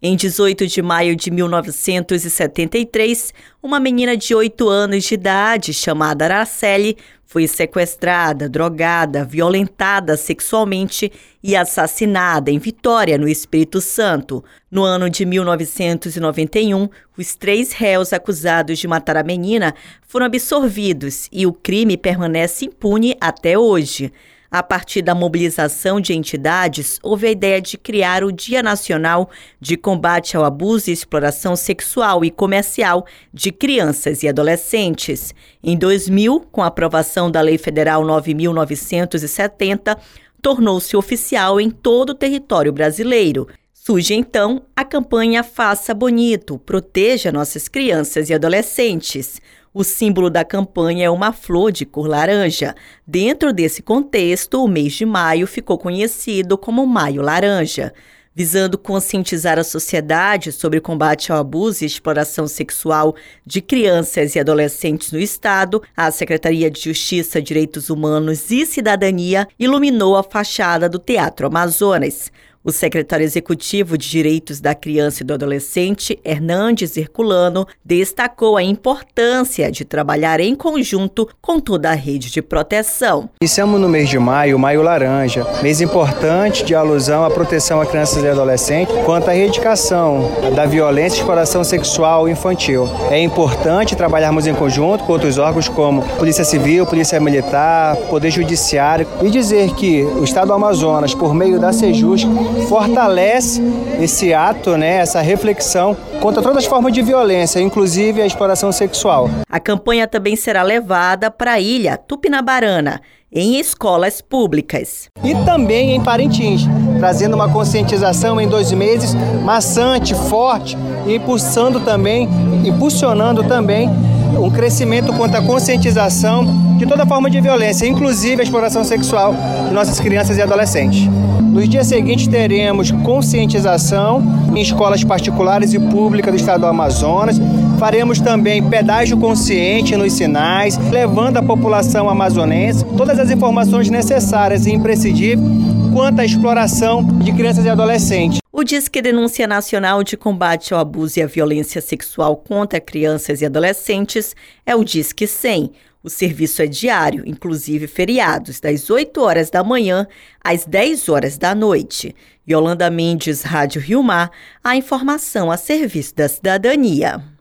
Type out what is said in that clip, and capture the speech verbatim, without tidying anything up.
Em dezoito de maio de mil novecentos e setenta e três, uma menina de oito anos de idade, chamada Araceli, foi sequestrada, drogada, violentada sexualmente e assassinada em Vitória, no Espírito Santo. No ano de mil novecentos e noventa e um, os três réus acusados de matar a menina foram absolvidos e o crime permanece impune até hoje. A partir da mobilização de entidades, houve a ideia de criar o Dia Nacional de Combate ao Abuso e Exploração Sexual e Comercial de Crianças e Adolescentes. Em dois mil, com a aprovação da Lei Federal nove mil novecentos e setenta, tornou-se oficial em todo o território brasileiro. Surge, então, a campanha Faça Bonito, proteja nossas crianças e adolescentes. O símbolo da campanha é uma flor de cor laranja. Dentro desse contexto, o mês de maio ficou conhecido como Maio Laranja. Visando conscientizar a sociedade sobre o combate ao abuso e exploração sexual de crianças e adolescentes no Estado, a Secretaria de Justiça, Direitos Humanos e Cidadania iluminou a fachada do Teatro Amazonas. O secretário executivo de Direitos da Criança e do Adolescente, Hernandes Herculano, destacou a importância de trabalhar em conjunto com toda a rede de proteção. Iniciamos no mês de maio, Maio Laranja, mês importante de alusão à proteção a crianças e adolescentes quanto à erradicação da violência e exploração sexual infantil. É importante trabalharmos em conjunto com outros órgãos como Polícia Civil, Polícia Militar, Poder Judiciário e dizer que o Estado do Amazonas, por meio da Sejusc, fortalece esse ato, né, essa reflexão contra todas as formas de violência, inclusive a exploração sexual. A campanha também será levada para a ilha Tupinabarana, em escolas públicas. E também em Parintins, trazendo uma conscientização em dois meses maçante, forte, e impulsando também, impulsionando também um crescimento quanto à conscientização de toda forma de violência, inclusive a exploração sexual de nossas crianças e adolescentes. Nos dias seguintes teremos conscientização em escolas particulares e públicas do estado do Amazonas. Faremos também pedágio consciente nos sinais, levando à população amazonense todas as informações necessárias e imprescindíveis quanto à exploração de crianças e adolescentes. O Disque Denúncia Nacional de Combate ao Abuso e à Violência Sexual contra Crianças e Adolescentes é o Disque cem. O serviço é diário, inclusive feriados, das oito horas da manhã às dez horas da noite. Yolanda Mendes, Rádio Rio Mar, a informação a serviço da cidadania.